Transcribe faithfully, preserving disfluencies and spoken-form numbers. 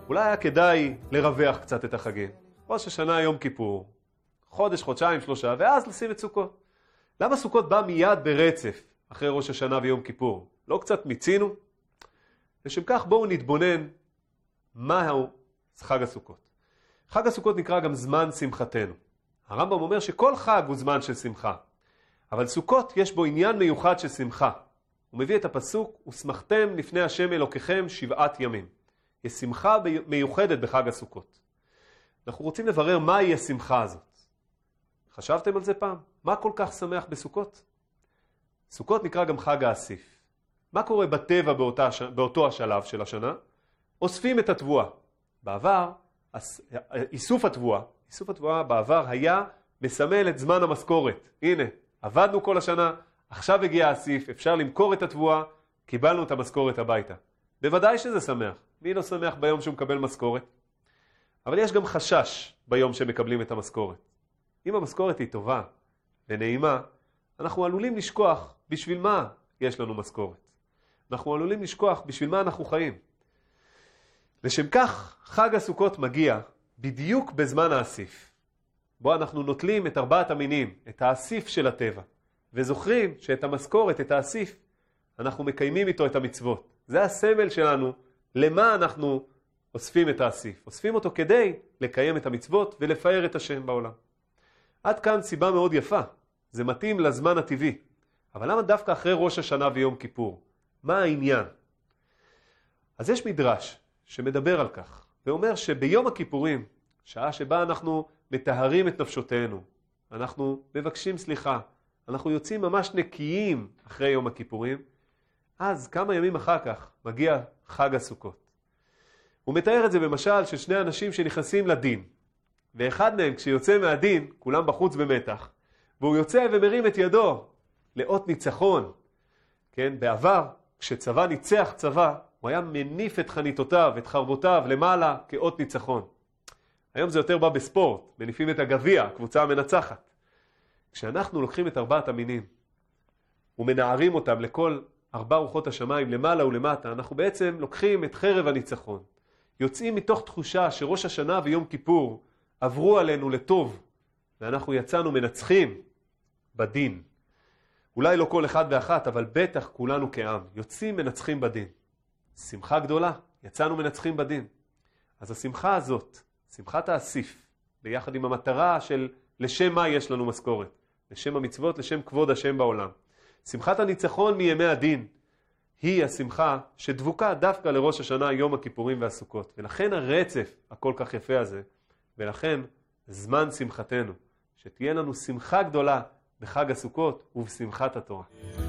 אולי היה כדאי לרווח קצת את החגים. ראש השנה, יום כיפור, חודש, חודשיים, שלושה, ואז לשים את סוכות. למה סוכות בא מיד ברצף אחרי ראש השנה ויום כיפור? לא קצת מיצינו? לשם כך בואו נתבונן מהו חג הסוכות. חג הסוכות נקרא גם זמן שמחתנו. הרמב"ם אומר שכל חג הוא זמן של שמחה, אבל סוכות יש בו עניין מיוחד של שמחה. הוא מביא את הפסוק, ושמחתם לפני השם אלוקיכם שבעת ימים. יש שמחה מיוחדת בחג הסוכות. אנחנו רוצים לברר מהי השמחה הזאת. חשבתם על זה פעם? מה כל כך שמח בסוכות? סוכות נקרא גם חג האסיף. מה קורה בטבע באותה, באותו השלב של השנה? אוספים את התבואה. בעבר, איסוף התבואה, איסוף התבואה בעבר היה מסמל את זמן המשכורת. הנה, עבדנו כל השנה, עכשיו הגיע האסיף, אפשר למכור את התבואה, קיבלנו את המשכורת הביתה. בוודאי שזה שמח. מי לא שמח ביום שהוא מקבל משכורת? אבל יש גם חשש ביום שמקבלים את המשכורת. אם המשכורת היא טובה ונעימה, אנחנו עלולים לשכוח בשביל מה יש לנו משכורת. אנחנו עלולים לשכוח בשביל מה אנחנו חיים. לשם כך, חג הסוכות מגיע בדיוק בזמן האסיף, בו אנחנו נוטלים את ארבעת המינים, את האסיף של הטבע, וזוכרים שאת המשכורת, את האסיף, אנחנו מקיימים איתו את המצוות. זה הסמל שלנו למה אנחנו אוספים את האסיף. אוספים אותו כדי לקיים את המצוות ולפאר את השם בעולם. עד כאן סיבה מאוד יפה. זה מתאים לזמן הטבעי. אבל למה דווקא אחרי ראש השנה ויום כיפור? מה העניין? אז יש מדרש שמדבר על כך, ואומר שביום הכיפורים, שעה שבה אנחנו מטהרים את נפשותינו, אנחנו מבקשים סליחה, אנחנו יוצאים ממש נקיים אחרי יום הכיפורים, אז כמה ימים אחר כך מגיע חג הסוכות. הוא מתאר את זה במשל של שני אנשים שנכנסים לדין, ואחד מהם כשיוצא מהדין, כולם בחוץ במתח, והוא יוצא ומרים את ידו לאות ניצחון. כן, בעבר, כשצבא ניצח צבא, הוא היה מניף את חניתותיו, את חרבותיו למעלה כאות ניצחון. היום זה יותר בא בספורט, מניפים את הגביע, הקבוצה המנצחת. כשאנחנו לוקחים את ארבעת המינים ומנערים אותם לכל ארבע רוחות השמיים, למעלה ולמטה, אנחנו בעצם לוקחים את חרב הניצחון. יוצאים מתוך תחושה שראש השנה ויום כיפור עברו עלינו לטוב, ואנחנו יצאנו מנצחים בדין. אולי לא כל אחד ואחת, אבל בטח כולנו כעם. יוצאים מנצחים בדין. שמחה גדולה, יצאנו מנצחים בדין. אז השמחה הזאת, שמחת האסיף, ביחד עם המטרה של לשם מה יש לנו משכורת, לשם המצוות, לשם כבוד השם בעולם. שמחת הניצחון מימי הדין, היא השמחה שדבוקה דווקא לראש השנה, יום הכיפורים והסוכות. ולכן הרצף הכל כך יפה הזה, ולכן זמן שמחתנו, שתהיה לנו שמחה גדולה בחג הסוכות ובשמחת התורה.